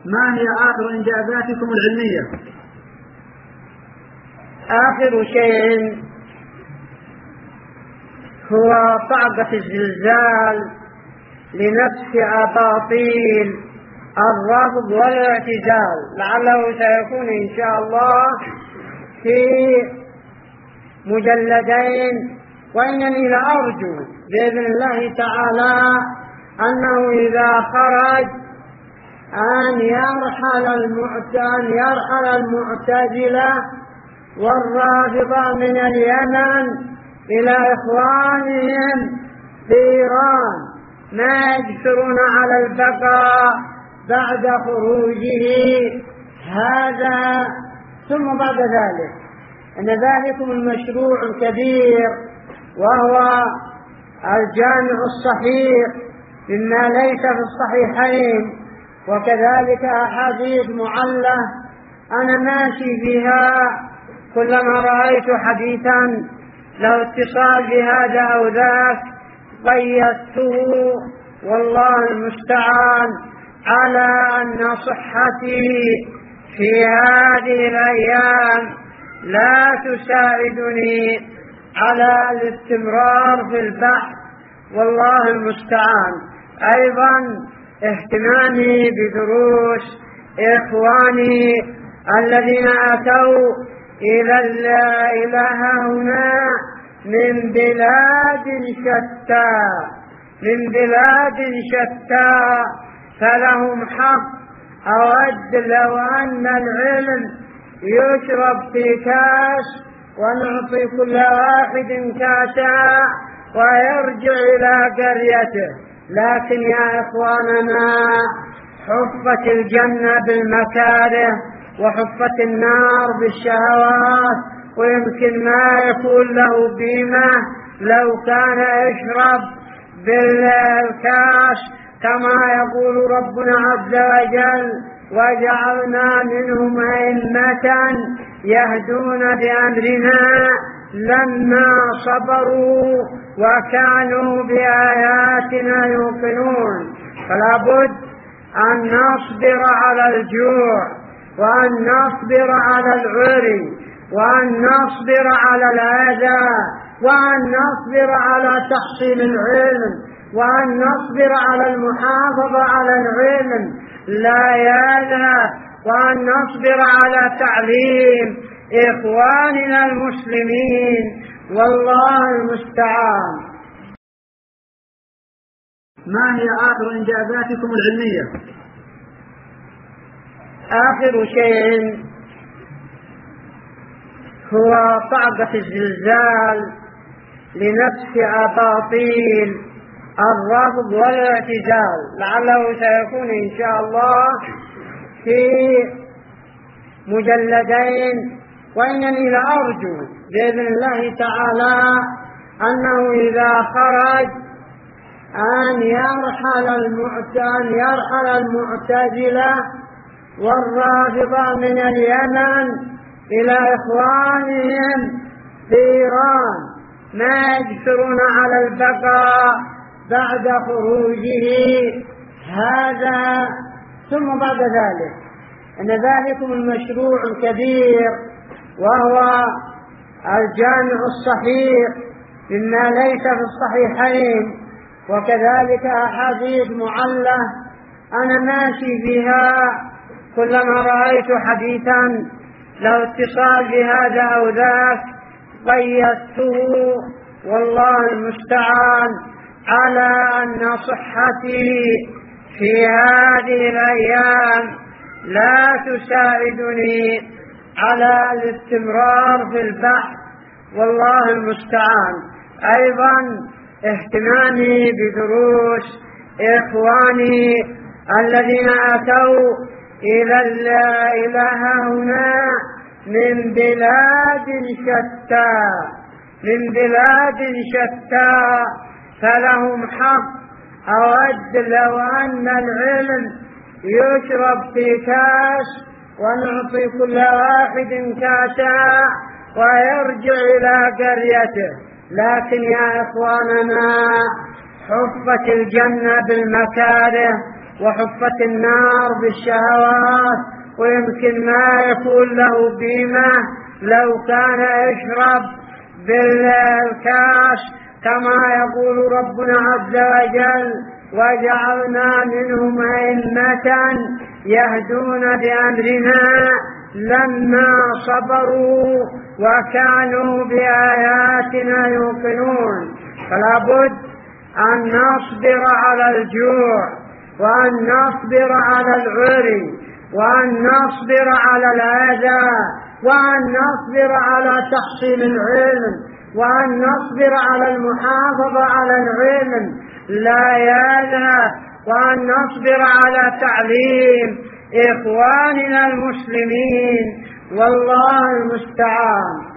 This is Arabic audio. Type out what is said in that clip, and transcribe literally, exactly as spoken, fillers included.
ما هي آخر إنجازاتكم العلمية؟ آخر شيء هو صعقة الزلزال لنفس أباطيل الرفض والاعتزال، لعله سيكون إن شاء الله في مجلدين، وإنني لأرجو بإذن الله تعالى أنه إذا خرج أن يرحل المعتزلة يرحل المعتزلة والرافضة من اليمن إلى إخوانهم في إيران، ما يجسرون على البقاء بعد خروجه هذا. ثم بعد ذلك أن ذلكم المشروع الكبير وهو الجامع الصحيح مما ليس في الصحيحين، وكذلك أحاديث معلة أنا ماشي بها، كلما رأيت حديثا له اتصال بهذا أو ذاك قيدته، والله المستعان على أن صحتي في هذه الأيام لا تساعدني على الاستمرار في البحث، والله المستعان. أيضا اهتمامي بدروس إخواني الذين أتوا إلى إلى هنا من بلاد شتى من بلاد شتى فلهم حق. أود لو أن العلم يشرب في كاس ونعطي كل واحد كاسا ويرجع إلى قريته، لكن يا إخواننا حفت الجنة بالمكاره وحفت النار بالشهوات، ويمكن ما يكون له قيمة لو كان يشرب بالكاس كما يقول ربنا عز وجل: وجعلنا منهم أئمة يهدون بأمرنا لما صبروا وكانوا بآياتنا يوقنون. فلا بد أن نصبر على الجوع، وأن نصبر على العري، وأن نصبر على الأذى، وأن نصبر على تحصيل العلم، وأن نصبر على المحافظة على العلم لا يالا، وأن نصبر على تعليم إخواننا المسلمين، والله المستعان. ما هي آخر إنجازاتكم العلمية؟ آخر شيء هو صعقة الزلزال لنفس أباطيل الرفض والاعتزال، لعله سيكون إن شاء الله في مجلدين، وإنني لأرجو بإذن الله تعالى أنه إذا خرج أن يرحل المعتزلة يرحل المعتزلة والرافضة من اليمن إلى إخوانهم في إيران، ما يجسرون على البقاء بعد خروجه هذا. ثم بعد ذلك أن ذلكم المشروع الكبير وهو الجامع الصحيح مما ليس في الصحيحين، وكذلك أحاديث معلة أنا ماشي بها، كلما رأيت حديثا له اتصال بهذا أو ذاك قيدته، والله المستعان على أن صحتي في هذه الأيام لا تساعدني على الاستمرار في البحث، والله المستعان. أيضا اهتمامي بدروس إخواني الذين أتوا إلى إلى هنا من بلاد شتى من بلاد شتى فلهم حق. أود لو أن العلم يشرب في كاس ونعطي كل واحد كاسا ويرجع إلى قريته، لكن يا إخواننا حفت الجنة بالمكاره وحفت النار بالشهوات، ويمكن ما يكون له قيمة لو كان يشرب بالكاس، كما يقول ربنا عز وجل: وجعلنا منهم أئمة يهدون بأمرنا لما صبروا وكانوا بآياتنا يوقنون. فلا بد أن نصبر على الجوع، وأن نصبر على العري، وأن نصبر على الأذى، وأن نصبر على تحصيل العلم، وأن نصبر على المحافظة على العلم لا يالا، وأن نصبر على تعليم إخواننا المسلمين، والله المستعان.